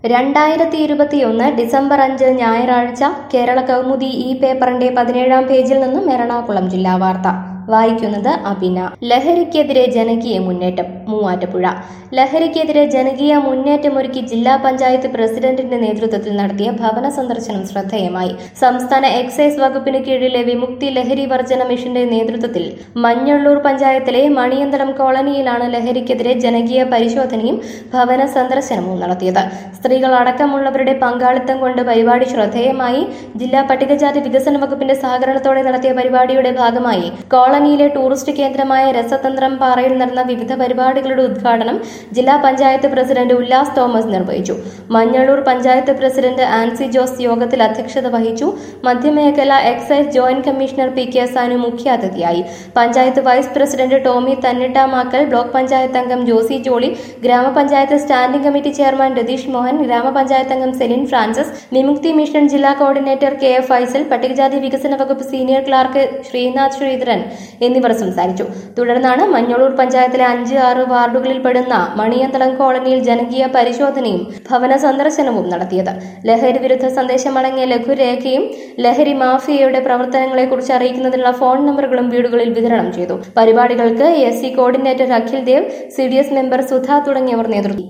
2021 December 5 ഞായറാഴ്ച കേരള കൗമുദി ഈ പേപ്പറിന്റെ 17-ാം പേജിൽ നിന്നും എറണാകുളം ജില്ലാ വാർത്ത വായിക്കുന്നത് അബിന. ലഹരിക്കെതിരെ ജനകീയ മുന്നേറ്റം. മൂവാറ്റുപുഴ. ലഹരിക്കെതിരെ ജനകീയ മുന്നേറ്റമൊരുക്കി ജില്ലാ പഞ്ചായത്ത് പ്രസിഡന്റിന്റെ നേതൃത്വത്തിൽ നടത്തിയ ഭവന സന്ദർശനം ശ്രദ്ധേയമായി. സംസ്ഥാന എക്സൈസ് വകുപ്പിന് കീഴിലെ വിമുക്തി ലഹരി വർജന മിഷന്റെ നേതൃത്വത്തിൽ മഞ്ഞള്ളൂർ പഞ്ചായത്തിലെ മണിയന്തരം കോളനിയിലാണ് ലഹരിക്കെതിരെ ജനകീയ പരിശോധനയും ഭവന സന്ദർശനവും നടത്തിയത്. സ്ത്രീകൾ അടക്കമുള്ളവരുടെ പങ്കാളിത്തം കൊണ്ട് പരിപാടി ശ്രദ്ധേയമായി. ജില്ലാ പട്ടികജാതി വികസന വകുപ്പിന്റെ സഹകരണത്തോടെ നടത്തിയ പരിപാടിയുടെ ഭാഗമായി കോളനിയിലെ ടൂറിസ്റ്റ് കേന്ദ്രമായ രസതന്ത്രം പാറയിൽ നടന്ന വിവിധ പരിപാടികളുടെ ഉദ്ഘാടനം ജില്ലാ പഞ്ചായത്ത് പ്രസിഡന്റ് ഉല്ലാസ് തോമസ് നിർവഹിച്ചു. മഞ്ഞളൂർ പഞ്ചായത്ത് പ്രസിഡന്റ് ആൻസി ജോസ് യോഗത്തിൽ അധ്യക്ഷത വഹിച്ചു. മധ്യമേഖല excise joint commissioner P K Sanu മുഖ്യാതിഥിയായി. Panchayat vice president Tomy Thannittamakkal, block panchayat അംഗം ജോസി ജോളി, ഗ്രാമപഞ്ചായത്ത് standing committee chairman Ratheesh Mohan, ഗ്രാമപഞ്ചായത്ത് അംഗം സെലിൻ ഫ്രാൻസിസ്, വിമുക്തി മിഷൻ ജില്ലാ കോർഡിനേറ്റർ കെ എഫ് ഫൈസൽ, പട്ടികജാതി വികസന വകുപ്പ് സീനിയർ ക്ലാർക്ക് ശ്രീനാഥ് ശ്രീധരൻ എന്നിവർ സംസാരിച്ചു. തുടർന്നാണ് മഞ്ഞളൂർ പഞ്ചായത്തിലെ 5-6 വാർഡുകളിൽ പെടുന്ന മണിയന്തളം കോളനിയിൽ ജനകീയ പരിശോധനയും ഭവന സന്ദർശനവും നടത്തിയത്. ലഹരി വിരുദ്ധ സന്ദേശമടങ്ങിയ ലഘുരേഖയും ലഹരി മാഫിയയുടെ പ്രവർത്തനങ്ങളെക്കുറിച്ച് അറിയിക്കുന്നതിനുള്ള ഫോൺ നമ്പറുകളും വീടുകളിൽ വിതരണം ചെയ്തു. പരിപാടികൾക്ക് SC coordinator Akhil Dev, CDS member Sudha തുടങ്ങിയവർ നേതൃത്വം